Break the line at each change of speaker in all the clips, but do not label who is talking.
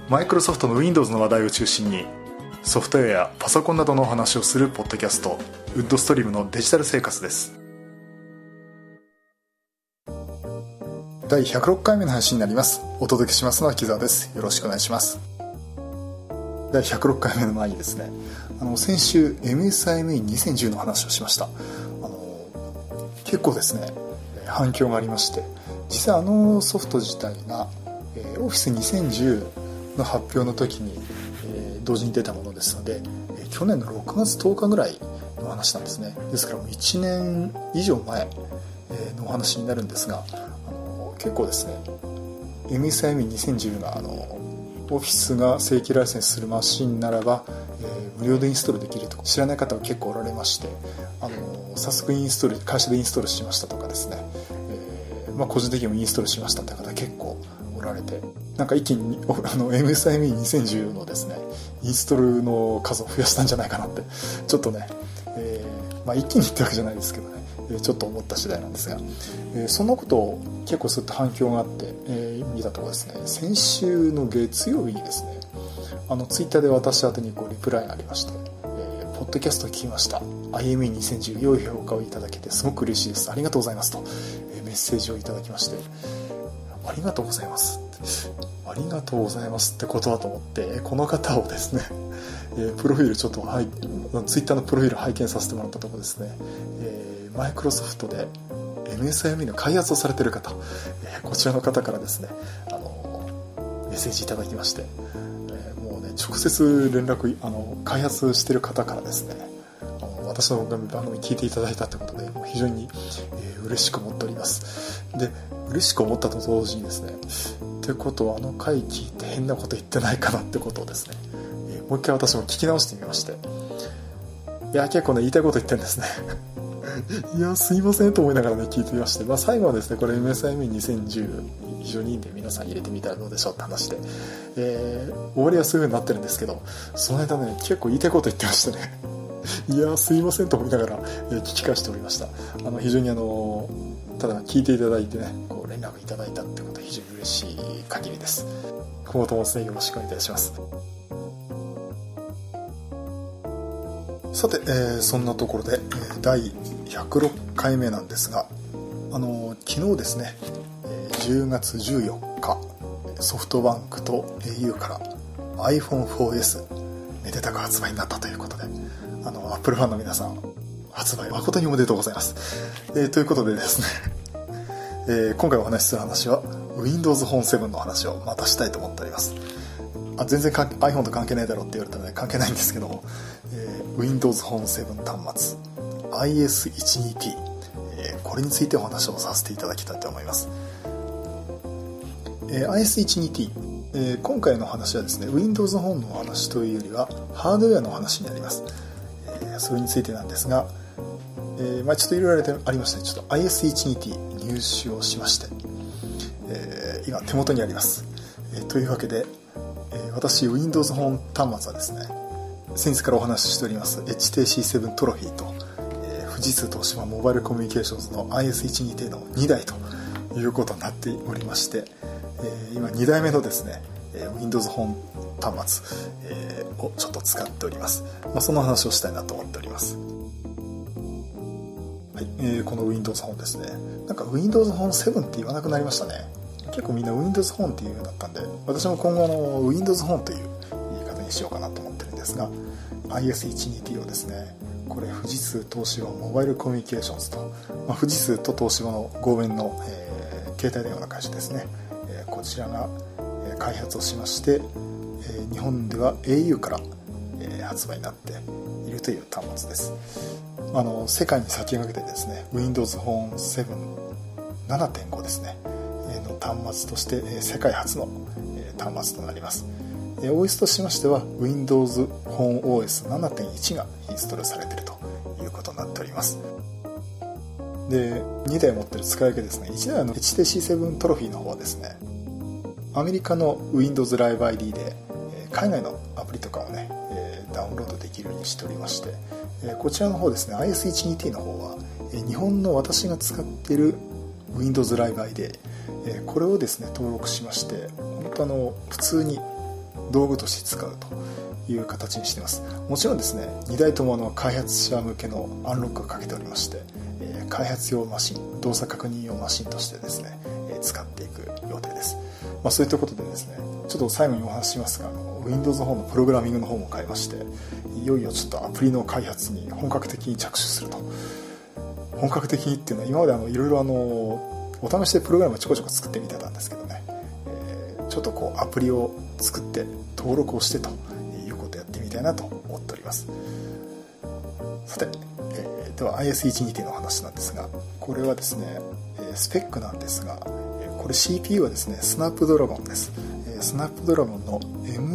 マイクロソフトの Windows の話題を中心にソフトウェアやパソコンなどのお話をするポッドキャスト、ウッドストリームのデジタル生活です。第106回目の配信になります。お届けしますのは木澤です。よろしくお願いします。第106回目の前にですね、先週 MSIME2010 の話をしました。結構ですね反響がありまして、実際ソフト自体が Office 2010の発表の時に同時に出たものですので、去年の6月10日ぐらいの話なんですね。ですからもう1年以上前のお話になるんですが、結構ですね MSIME2010 がOffice が正規ライセンスするマシンならば、無料でインストールできると知らない方は結構おられまして、早速インストール、会社でインストールしましたとかですね、個人的にもインストールしましたという方結構おられて、なんか一気にMSIME2010 のですねインストールの数を増やしたんじゃないかなってちょっとね、一気にってわけじゃないですけどね、ちょっと思った次第なんですが、そんなことを結構そういった反響があって、見たところですね、先週の月曜日にですねツイッターで私宛てにリプライがありまして、ポッドキャストを聞きました、 IME2010 良い評価をいただけてすごく嬉しいです、ありがとうございますと、メッセージをいただきまして、ありがとうございますありがとうございますってことだと思って、この方をですねプロフィールちょっとツイッターのプロフィール拝見させてもらったところですね、マイクロソフトで MSIME の開発をされている方、こちらの方からですねメッセージいただきまして、もうね直接連絡開発している方からですね私の番組聞いていただいたということで非常に嬉しく思っております。で嬉しく思ったと同時にですね、ってことは回聞いて変なこと言ってないかなってことをですね、もう一回私も聞き直してみまして、いや結構ね言いたいこと言ってるんですねいやすいませんと思いながらね聞いてみまして、最後はですねこれ MSIME2010 非常にいいんで皆さん入れてみたらどうでしょうって話で、終わりはそういう風になってるんですけど、その間ね結構言いたいこと言ってましてねいやすいませんと思いながら、聞き返しておりました。非常にただ聞いていただいてね連絡いただいたってことは非常に嬉しい限りです。今後ともですねよろしくお願いいたします。さて、そんなところで第106回目なんですが、昨日ですね10月14日ソフトバンクと au から iPhone4S めでたく発売になったということで、Apple ファンの皆さん発売誠におめでとうございます。ということでですね、今回お話しする話は Windows Phone 7の話をまたしたいと思っております。全然iPhone と関係ないだろうって言われたらね関係ないんですけども、Windows Phone 7端末 IS12T、これについてお話をさせていただきたいと思います。IS12T、今回の話はですね Windows Phone のお話というよりはハードウェアのお話になります。それについてなんですが、ちょっといろいろありまして、ちょっと IS12T 入手をしまして、今手元にあります。というわけで、私 Windows Phone 端末はですね先日からお話ししております HTC7 トロフィーと、富士通東芝モバイルコミュニケーションズの IS12T の2台ということになっておりまして、今2台目のですね Windows Phone 端末、をちょっと使っております。その話をしたいなと思っております。はい、この Windows Phone ですね、なんか Windows Phone 7って言わなくなりましたね。結構みんな Windows Phone っていうようになったんで、私も今後Windows Phone という言い方にしようかなと思ってるんですが、 IS12T をですねこれ富士通東芝モバイルコミュニケーションズと、富士通と東芝の合弁の、携帯電話の会社ですね、こちらが、開発をしまして、日本では au から、発売になっているという端末です。世界に先駆けてですね Windows Phone 7 7.5 ですねの端末として、世界初の、端末となります。OS としましては Windows Phone OS 7.1 がインストールされているということになっております。で2台持ってる使い分けですね。1台はHTC7 トロフィーの方はですねアメリカの Windows Live ID で海外のアプリとかをねダウンロードできるようにしておりまして、こちらの方ですね IS12T の方は日本の私が使っている Windows Live ID でこれをですね登録しまして、本当普通に道具として使うという形にしています。もちろんですね、2台とも開発者向けのアンロックがかけておりまして、開発用マシン、動作確認用マシンとしてですね、使っていく予定です。そういったことでですね、ちょっと最後にお話ししますが、Windows の方のプログラミングの方も変えまして、いよいよちょっとアプリの開発に本格的に着手すると。本格的にっていうのは、今までいろいろお試しでプログラムをちょこちょこ作ってみてたんですけどね、ちょっとアプリを作って登録をしてということをやってみたいなと思っております。さて、では IS122 の話なんですが、これはですね、スペックなんですが、これ CPU はですね、スナップドラゴンです。スナップドラゴンの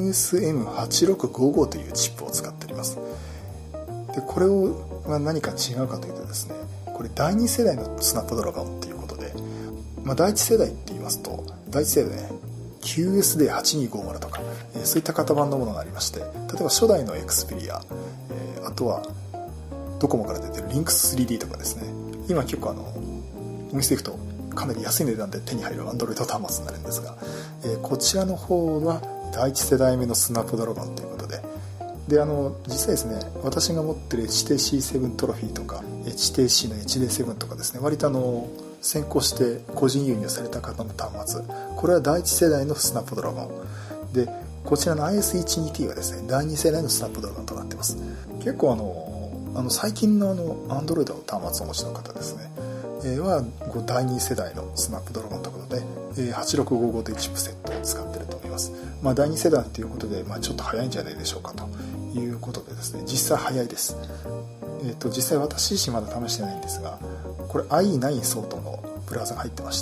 MSM8655 というチップを使っております。でこれは何か違うかというとですね、これ第2世代のスナップドラゴンということで、第1世代って言いますと、第1世代ね、QSD8250 とか、そういった型番のものがありまして、例えば初代の Xperia、あとはドコモから出てる Lynx3D とかですね、今結構お店行くとかなり安い値段で手に入る Android 端末になるんですが、こちらの方は第1世代目のスナップドラゴンということで、実際ですね、私が持ってる HTC7 トロフィーとか HTC の HD7 とかですね、割と先行して個人輸入された方の端末、これは第1世代のスナップドラゴンで、こちらの IS122 はですね、第2世代のスナップドラゴンとなっています。結構最近のAndroid の端末をお持ちの方ですね、は第2世代のスナップドラゴンということで、8655というチップセットを使っていると思います。第2世代ということで、ちょっと早いんじゃないでしょうかということでですね、実際早いです。実際私自身まだ試してないんですが、これ IE9 相当のブラウザが入ってまして、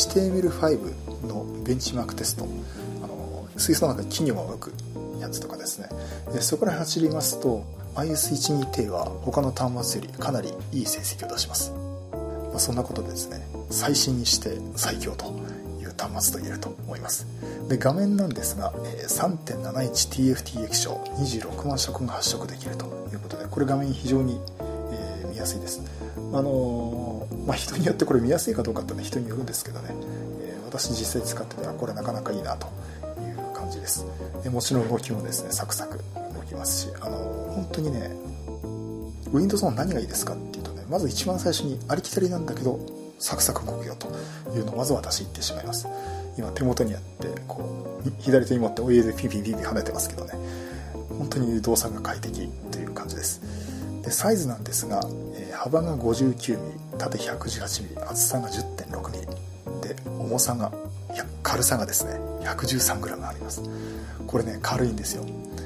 HTML5 のベンチマークテスト、水槽の中に企業が動くやつとかですね、そこら辺走りますと IS122 は他の端末よりかなりいい成績を出します。そんなことでですね、最新にして最強という端末と言えると思います。で画面なんですが、3.71TFT 液晶26万色が発色できるということで、これ画面非常に、見やすいです。人によってこれ見やすいかどうかってのは人によるんですけどね、私実際使ってたらこれなかなかいいなという感じです。でもちろん動きもですね、サクサク動きますし、本当にね、Windows の何がいいですかっていうとね、まず一番最初にありきたりなんだけどサクサク動くよというのをまず私言ってしまいます。今手元にあって左手に持ってお家でピーピーピーピー跳ねてますけどね、本当に動作が快適という感じです。でサイズなんですが、幅が 59mm、 縦 118mm、 厚さが 10.6mm で、重さが軽さがですね 113g あります。これね、軽いんですよ。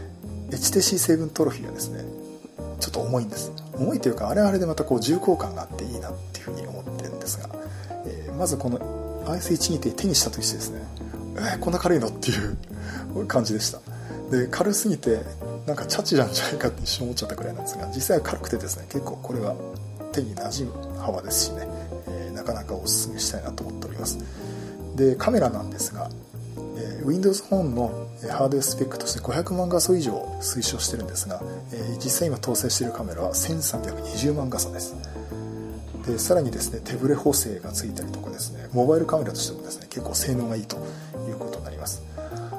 HTC7 トロフィーはですね、ちょっと重いんです。重いというか、あれはあれでまた重厚感があっていいなっていうふうに思ってるんですが、まずこの IS122 手にしたとしてですね、こんな軽いのっていう感じでした。で軽すぎてなんかチャチなんじゃないかって一瞬思っちゃったくらいなんですが、実際は軽くてですね、結構これは手に馴染む幅ですしね、なかなかおすすめしたいなと思っております。でカメラなんですが、Windows Phone のハードウェアスペックとして500万画素以上推奨してるんですが、実際今搭載しているカメラは1320万画素です。でさらにですね、手ブレ補正がついたりとかですね、モバイルカメラとしてもですね、結構性能がいいということになります。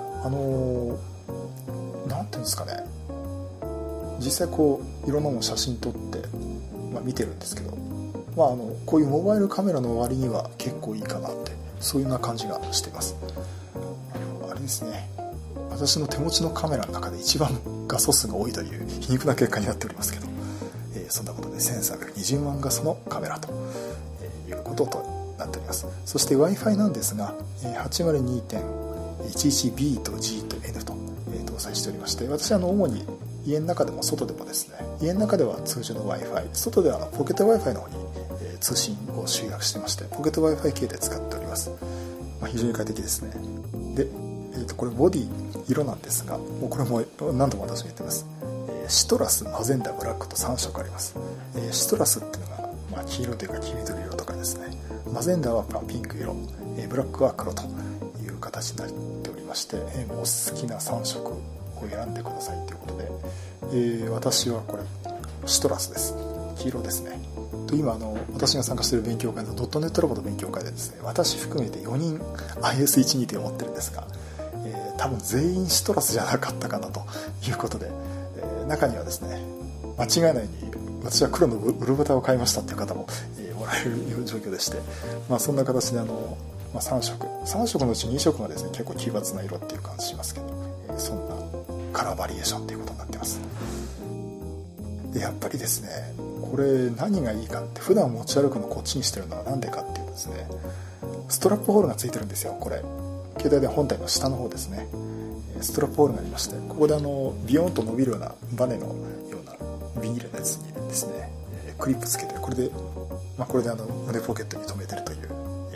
なんていうんですかね、実際いろんなもの写真撮って、見てるんですけど、こういうモバイルカメラの割には結構いいかなって、そういうような感じがしています。あれですね、私の手持ちのカメラの中で一番画素数が多いという皮肉な結果になっておりますけど、そんなことで1320万画素のカメラということとなっております。そして Wi-Fi なんですが 802.11B と G と N と搭載しておりまして、私は主に家の中でも外でもですね、家の中では通常の Wi-Fi、 外ではポケット Wi-Fi の方に通信を集約してまして、ポケット Wi-Fi 系で使っております。非常に快適ですね。で、これボディ色なんですが、もうこれも何度も私が言ってます。シトラス、マゼンダ、ブラックと3色あります。シトラスっていうのが、黄色というか黄緑色とかですね、マゼンダはピンク色、ブラックは黒という形になっておりまして、お好きな3色を選んでくださいということで、私はこれシトラスです。黄色ですね。と今私が参加している勉強会のドットネットラボの勉強会でですね、私含めて4人 IS120 を持ってるんですが、多分全員シトラスじゃなかったかなということで、中にはですね、間違いないに私は黒のウルブタを買いましたっていう方も、もらえる状況でして、そんな形で3色のうち2色がですね結構奇抜な色っていう感じしますけど、そんなカラーバリエーションということになってます。でやっぱりですね、これ何がいいかって、普段持ち歩くのこっちにしてるのは何でかっていうとですね、ストラップホールがついてるんですよ。これ携帯電話本体の下の方ですね、ストラップホールがありまして、ここでビヨーンと伸びるようなバネのようなビニールのやつにですね、クリップつけて、これで胸ポケットに留めてるという、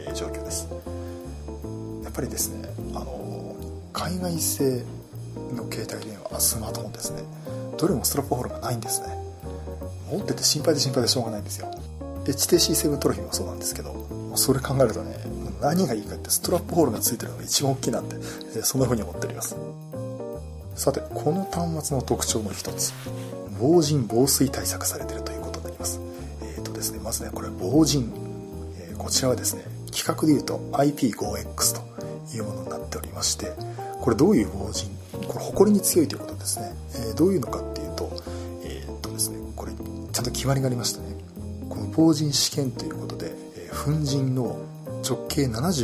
状況です。やっぱりですね、海外製の携帯電話、スマートフォンですね、どれもストラップホールがないんですね。持ってて心配でしょうがないんですよ。HTC7 トロフィーもそうなんですけど、それ考えるとね、何がいいかってストラップホールがついてるのが一番大きいなんて、そんな風に思っております。さて、この端末の特徴の一つ、防塵防水対策されているということになります。ですね、まずね、これ防塵、こちらはですね、規格でいうと IP5X というものになっておりまして、これどういう防塵、これ埃に強いということですね。どういうのかっていうと、ですね、これちゃんと決まりがありましたね。この防塵試験ということで、粉塵の直径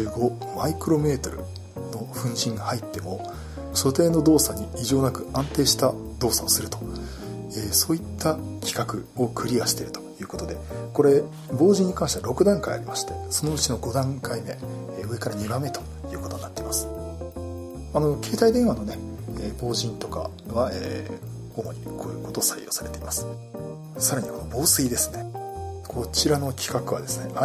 75マイクロメートルの粉塵が入っても所定の動作に異常なく安定した動作をすると、そういった規格をクリアしているということで、これ防塵に関しては6段階ありまして、そのうちの5段階目、上から2番目ということになっています。携帯電話のね、防塵とかは、主にこういうことを採用されています。さらにこの防水ですね、こちらの規格はですね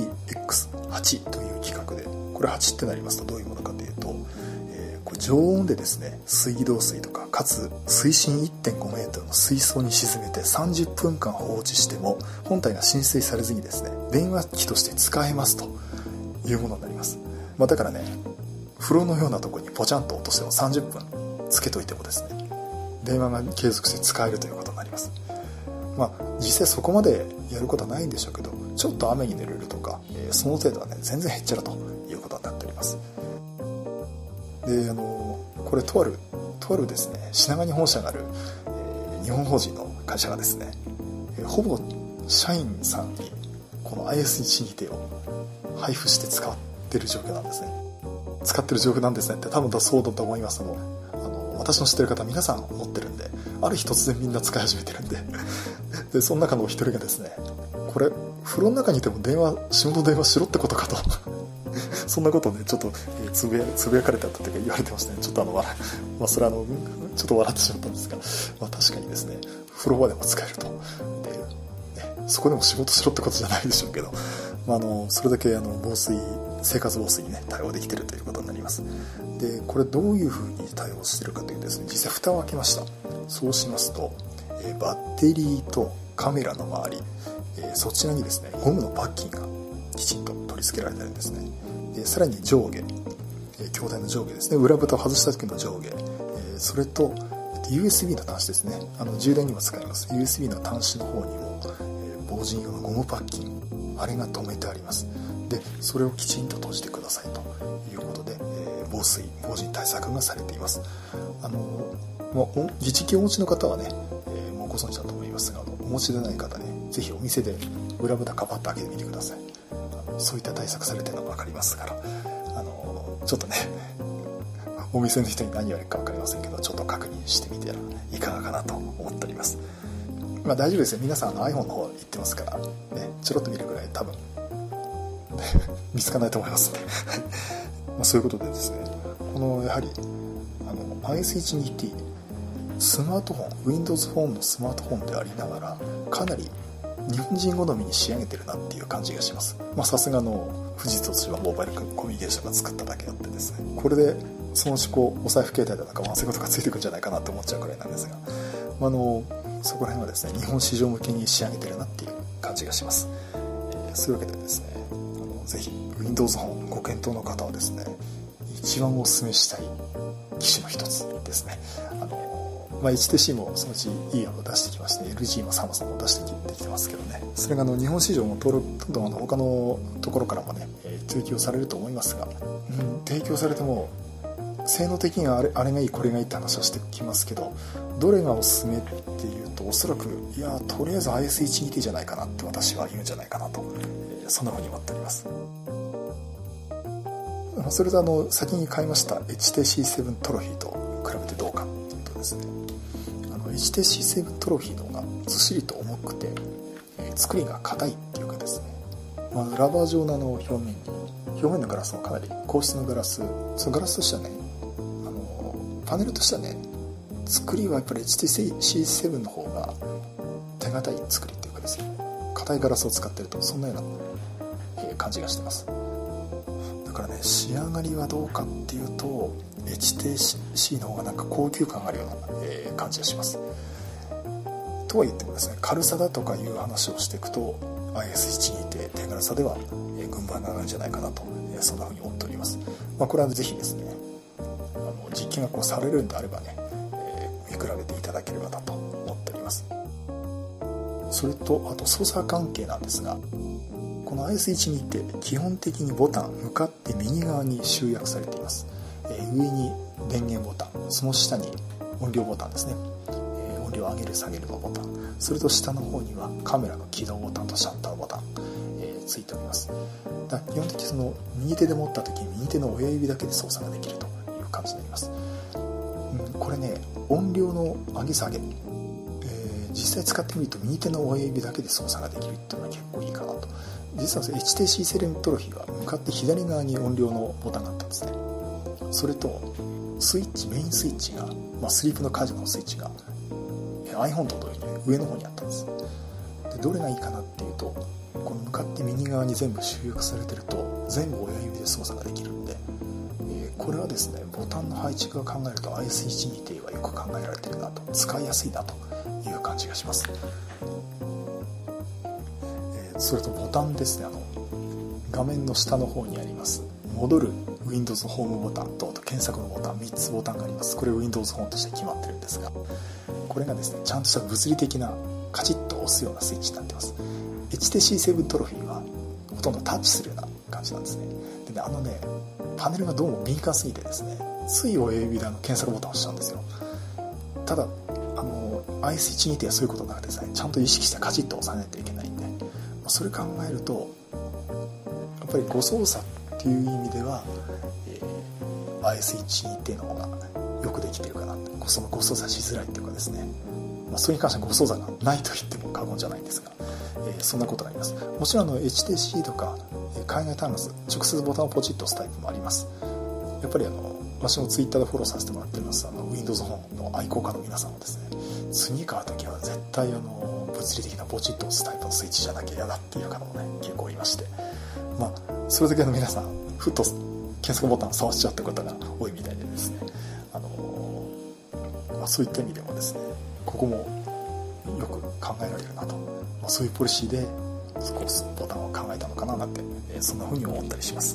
IPX8 という規格で、これ8ってなりますとどういうものかというと、これ常温でですね、水道水とか、かつ水深 1.5 メートルの水槽に沈めて30分間放置しても本体が浸水されずにですね、電話機として使えますというものになります。だからね、風呂のようなところにポチャンと落としても30分つけといてもですね、電話が継続して使えるということになります。実際そこまでやることはないんでしょうけど、ちょっと雨に濡れるとか、その程度はね、全然へっちゃらということになっております。で、これとあるですね、品川に本社がある、日本法人の会社がですね、ほぼ社員さんにこの IS120 を配布して使ってる状況なんですね。使ってる状況なんですねって多分そうだと思います。私の知ってる方皆さん持ってるんで、ある日突然みんな使い始めてるんででその中のお一人がですね、これ風呂の中にいても仕事電話しろってことかとそんなことをね、ちょっとつぶやかれてあったというか言われてましたね。ちょっとそれちょっと笑ってしまったんですが、確かにですね、風呂場でも使えると。で、そこでも仕事しろってことじゃないでしょうけど、それだけ生活防水にね、対応できているということになります。で、これどういう風に対応しているかというとですね、実際蓋を開けました。そうしますと、バッテリーとカメラの周り、そちらにですね、ゴムのパッキンがきちんと取り付けられているんですね。さらに上下、筐体の上下ですね、裏蓋を外した時の上下、それと USB の端子ですね、充電にも使います USB の端子の方にも、防塵用のゴムパッキン、あれが留めてあります。で、それをきちんと閉じてくださいということで、防塵対策がされています。実機をお持ちの方はね、もうご存知だと思いますが、お持ちでない方ね、ぜひお店で裏蓋カパッと開けてみてください。そういった対策されてるのが分かりますから、ちょっとね、お店の人に何言われるか分かりませんけど、ちょっと確認してみてはいかがかなと思っております。大丈夫ですよ、皆さんiPhone の方行ってますから、ね、ちょろっと見るぐらい多分見つかないと思いますんでそういうことでですね、やはりIS120 スマートフォン、Windows フォンのスマートフォンでありながら、かなり日本人好みに仕上げてるなっていう感じがします。さすがの富士通モバイルコミュニケーションが作っただけあってですね、これでそのうちお財布携帯だとかそういうことがついてくるんじゃないかなと思っちゃうくらいなんですが、そこら辺はですね、日本市場向けに仕上げてるなっていう感じがします。そういうわけでですね、ぜひ Windows フォンご検討の方はですね、一番お勧めしたい機種の一つですね。 HTC もそのうちいい案を出してきまして、ね、LG もサムソンも出してきてますけどね、それが日本市場もどんどん他のところからもね提供されると思いますが、提供されても性能的にはあれがいいこれがいいって話をしてきますけど、どれがおすすめっていうと、おそらくとりあえず IS12T じゃないかなって私は言うんじゃないかなと、そんなふうに思っております。それと先に買いました HTC7 トロフィーと比べてどうかっていうとですね、HTC7 トロフィーの方がずっしりと重くて、作りが硬いっていうかですね、ラバー状の表面のガラスもかなり硬質のガラス、そのガラスとしてはね、パネルとしてはね、作りはやっぱり HTC7 の方が手堅い作りっていうかですね、硬いガラスを使ってるとそんなような感じがしてます。だからね、仕上がりはどうかっていうと HTC の方がなんか高級感があるような感じがします。とは言ってもですね、軽さだとかいう話をしていくと IS12 って手軽さでは軍配が上がるんじゃないかなと、そんなふうに思っております。これはぜひですね、実験がされるんであればね、見比べていただければなと思っております。それとあと操作関係なんですが、この IS12 って基本的にボタン向かって右側に集約されています。上に電源ボタン、その下に音量ボタンですね、音量上げる下げるのボタン、それと下の方にはカメラの起動ボタンとシャッターボタン、ついております。だから基本的にその右手で持った時に右手の親指だけで操作ができるという感じになります。これね、音量の上げ下げ、実際使ってみると右手の親指だけで操作ができるっていうのは結構いいかなと。実は HTC7 トロフィーは向かって左側に音量のボタンがあったんですね。それとスイッチ、メインスイッチが、スリープの解除のスイッチが iPhone と同様に上の方にあったんです。でどれがいいかなっていうと、この向かって右側に全部集約されてると全部親指で操作ができるんで、これはですね、ボタンの配置から考えると IS12T はよく考えられてるなと、使いやすいなという感じがします。それとボタンですね、画面の下の方にあります戻る Windows ホームボタンと検索のボタン、3つボタンがあります。これ Windows ホームとして決まってるんですが、これがですね、ちゃんとした物理的なカチッと押すようなスイッチになってます。 HTC7 トロフィーはほとんどタッチするような感じなんですね。でね、パネルがどうも敏感すぎてですね、つい親指で検索ボタンを押しちゃうんですよ。ただIS12T はそういうことなくてですね、ちゃんと意識してカチッと押さないといけないんで、それ考えるとやっぱり誤操作っていう意味では、IS12T の方がよくできてるかなって、その誤操作しづらいっていうかですね、それに関しては誤操作がないと言っても過言じゃないんですが、そんなことがあります。もちろんHTC とか海外端末直接ボタンをポチッと押すタイプもあります。やっぱり私もツイッターでフォローさせてもらっています Windows ホームの愛好家の皆さんはですね、次買うときは絶対物理的なポチッと押すタイプのスイッチじゃなきゃ嫌だっていう方もね結構いまして、それだけ皆さんふっと検索ボタンを触っちゃった方が多いみたいでですね、そういった意味でもですね、ここもよく考えられるなと、そういうポリシーでボタンを考えたのかななんて、そんな風に思ったりします。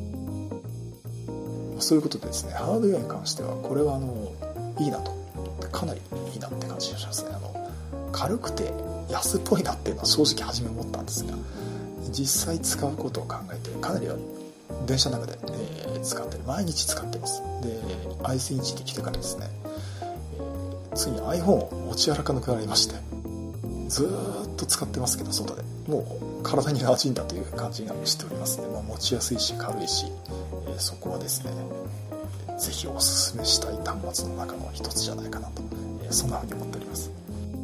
そういうことでですね、ハードウェアに関してはこれはいいなと、かなりいいなって感じがしますね。軽くて安っぽいなっていうのは正直初め思ったんですが、実際使うことを考えてかなり電車の中で、使って毎日使ってます。で IS12 で来てからですね、ついに iPhone を持ち歩かなくなりまして、ずーっと使ってますけど、外でもう体に馴染んだという感じがしておりますね。持ちやすいし軽いし、そこはですね、ぜひおすすめしたい端末の中の一つじゃないかなと、そんなふうに思っております。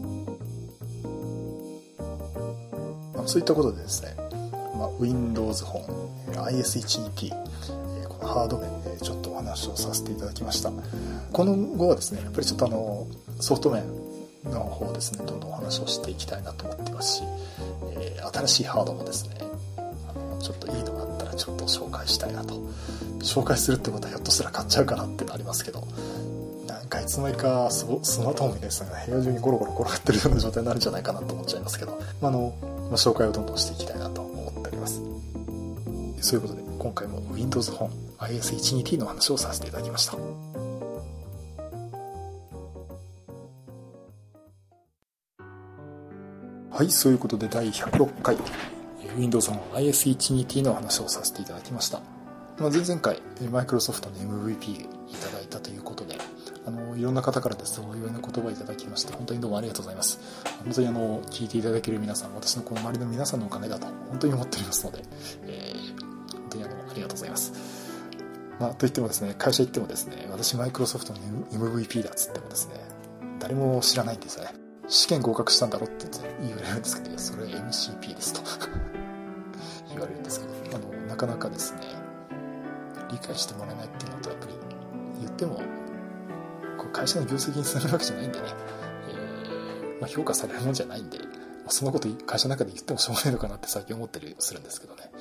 そういったことでですね、Windows 本 IS12T、このハード面でちょっとお話をさせていただきました。この後はですね、やっぱりちょっとソフト面の方ですね、どんどんお話をしていきたいなと思っていますし、新しいハードもですね、ちょっといいのがあったらちょっと紹介したいなと。紹介するってことはひょっとしたら買っちゃうかなってのありますけど、なんかいつの間にかスマートフォンみたいなのが部屋中にゴロゴロ転がってるような状態になるんじゃないかなと思っちゃいますけど、紹介をどんどんしていきたいなと思っております。そういうことで今回も Windows 本 IS12T の話をさせていただきました。 はい、そういうことで第106回 Windows の IS122 の話をさせていただきました。前々回マイクロソフトの MVP いただいたということで、いろんな方からですね、お祝いの言葉いただきまして本当にどうもありがとうございます。本当に聞いていただける皆さん、私のこの周りの皆さんのおかげだと本当に思っておりますので、本当にありがとうございます。といってもですね、会社行ってもですね、私マイクロソフトの MVP だっつってもですね、誰も知らないんですよね。試験合格したんだろって言われるんですけど、それ MCP ですと言われるんですけど、なかなかですね、理解してもらえないっていうのと、やっぱり言ってもこう会社の業績につながるわけじゃないんでね、評価されるもんじゃないんで、そのこと会社の中で言ってもしょうがないのかなって最近思ったりするんですけどね。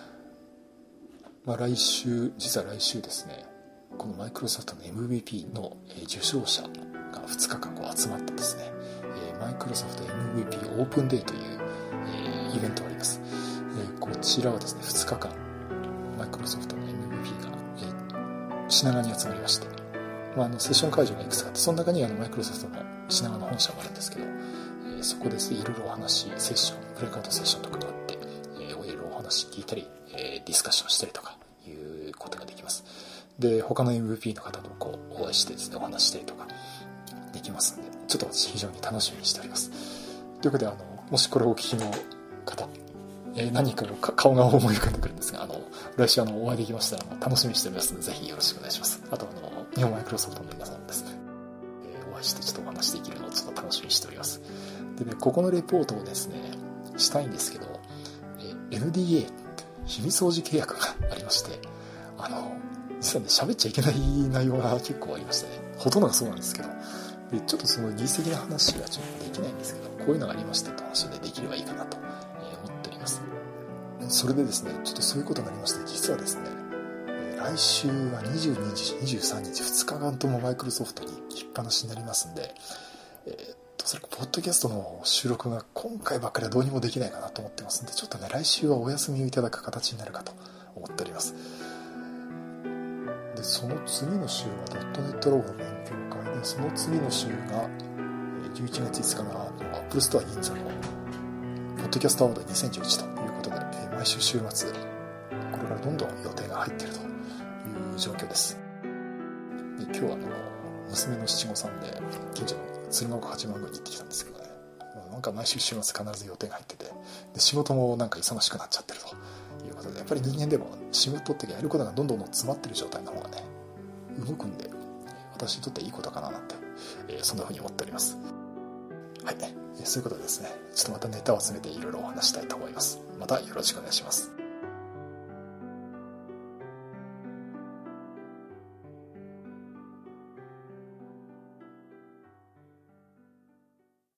実は来週ですね、このマイクロソフトの MVP の受賞者が2日間集まってですね、マイクロソフト MVP オープンデーというイベントがあります。こちらはですね、2日間マイクロソフトの MVP が品川に集まりまして、セッション会場がいくつかあって、その中にマイクロソフトの品川の本社もあるんですけど、そこですね、いろいろお話、セッション、プレイカードセッションとかがあって、いろいろお話聞いたり、ディスカッションしたりとかいうことができます。で、他の MVP の方とお会いしてですね、お話したりとかできますんで、ちょっと私非常に楽しみにしております。ということで、もしこれをお聞きの方、何人かの顔が思い浮かんでくるんですが、来週お会いできましたら楽しみにしておりますので、ぜひよろしくお願いします。あと日本マイクロソフトの皆さんもですね、お会いしてちょっとお話できるのをちょっと楽しみにしております。でね、ここのレポートをですね、したいんですけど、NDA 秘密保持契約がありまして、実はね、喋っちゃいけない内容が結構ありましてね、ほとんどがそうなんですけど、でちょっとその技術的な話がちょっとできないんですけど、こういうのがありましたって話でできればいいかなと思っております。それでですね、ちょっとそういうことになりまして、実はですね、来週は22日、23日、2日間ともマイクロソフトに引っぱなしになりますんで、それポッドキャストの収録が今回ばっかりはどうにもできないかなと思ってますんで、ちょっとね、来週はお休みをいただく形になるかと思っております。で、その次の週は.NET ロゴの勉強会で、その次の週が11月5日のApple Store 銀座のポッドキャストアワード2011ということで、毎週週末これからどんどん予定が入っているという状況です。で、今日は娘の七五三で近所の鶴岡八幡宮に行ってきたんですけどね、なんか毎週週末必ず予定が入ってて、で仕事もなんか忙しくなっちゃってるということで、やっぱり人間でも仕事ってやることがどんどん詰まってる状態の方がね、動くんで、私にとっていいことかななんて、そんな風に思っております。はい、そういうことでですね、ちょっとまたネタを集めていろいろお話したいと思います。またよろしくお願いします。